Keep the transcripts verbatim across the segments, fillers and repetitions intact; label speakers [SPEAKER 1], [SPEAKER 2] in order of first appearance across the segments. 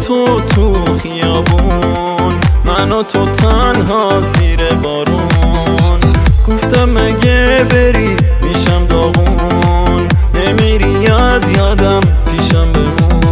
[SPEAKER 1] تو تو خیابون، من و تو تنها زیر بارون. گفتم مگه بری میشم داغون، نمیری از یادم پیشم بمون.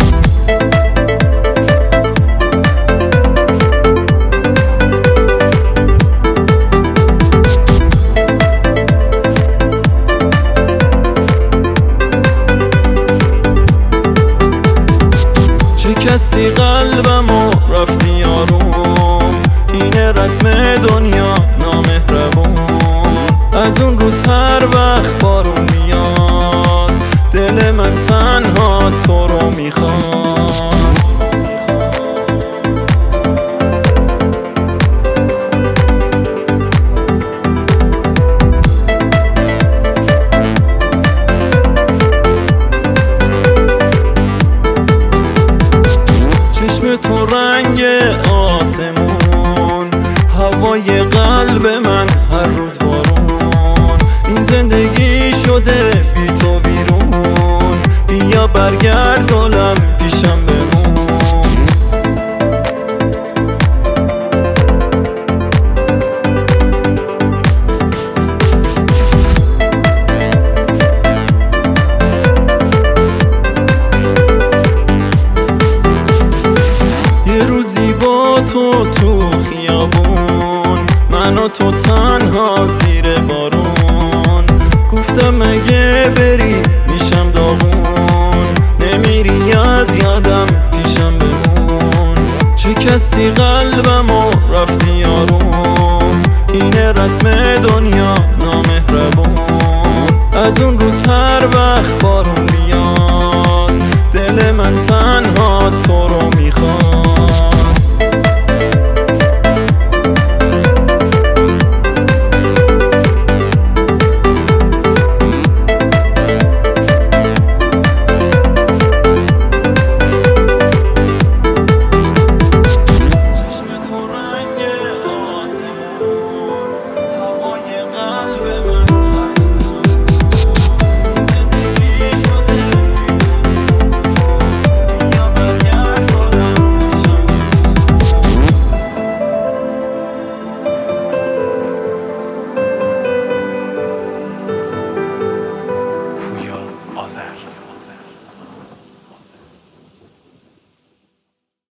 [SPEAKER 1] چه کسی قلبمو رفتی یاروم، اینه رسم دنیا نامهربون. از اون روز هر وقت بارون میاد، دل من تنها تو رو میخواد. چشم تو رنگ آسمون، هوای قلب من هر روز بارون. این زندگی شده بی تو بیرون، بیا برگردولم پیشم بمون. یه روزی با تو تو خیابون، من و تو تنها زیر بارون. گفتم مگه بری میشم داغون، نمیری از یادم پیشم بمون. چه کسی قلبمو رفتی یاروم، اینه رسم دنیا نامهربون. از اون روز